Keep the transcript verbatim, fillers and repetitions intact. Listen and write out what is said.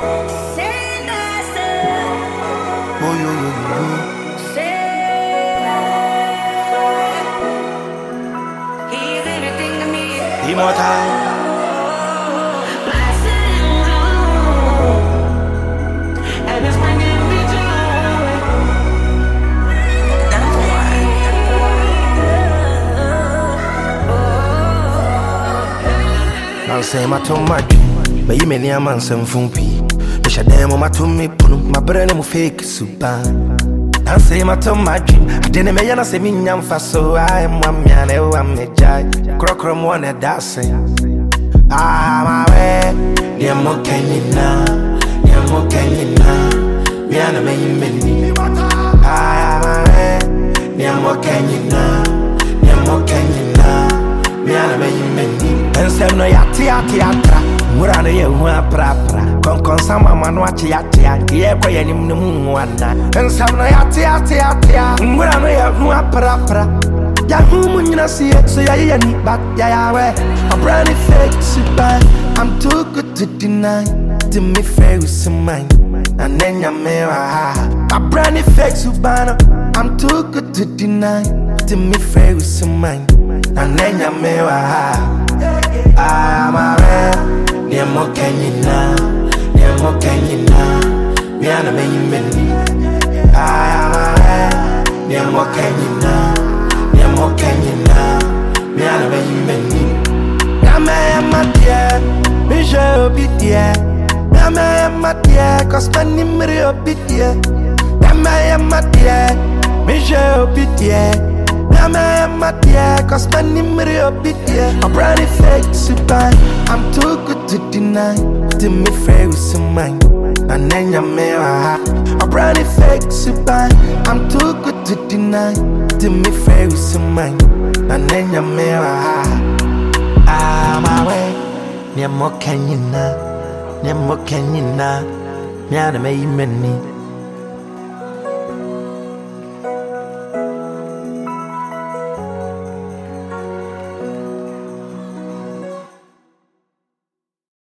Oh, yo, yo, yo. He's everything to me. Immortal. I'll say my to my dream, but you may near man some funky. The shadam my to me, my brain will fake super. I'll say my to my dream, I didn't make an assemian for so I am one man, I'm a judge. Crocrum one at that say, ah, my way, dear more can you now, dear more can you now, me and a man, ah, my way, dear more can you now, dear more can you now, me and a man. And some no yati yati atra, murano ye hua prapra. Kon kon sama manu achi yati yati, ye kwa ye ni mnumu wana. And some no yati yati yati, murano ye hua prapra. Ya humu nina siye, so ya ye ni bat ya ya we. A brand new fake super, I'm too good to deny. To me fair with some mine, and then ya mewa. A brand new fake super, I'm too good to deny. To me fair with some mine, and then ya mewa. Ah, my man, near more can you now, near more can you now, me and a man. Ah, my man, near more can you now, near more can you now, me and a man. Yama, my dear, me shall be dear. Yama, my dear, cause my name will be dear. Yama, my dear, me shall be dear. My dear, cause my name will be dear. A brand new fake super, I'm too good to deny. To me fair with some mind, and then you may a brand new fake super, I'm too good to deny. To me fair with some mind, and then you may ah, my way, near more can you now, near more can you now, me and a man.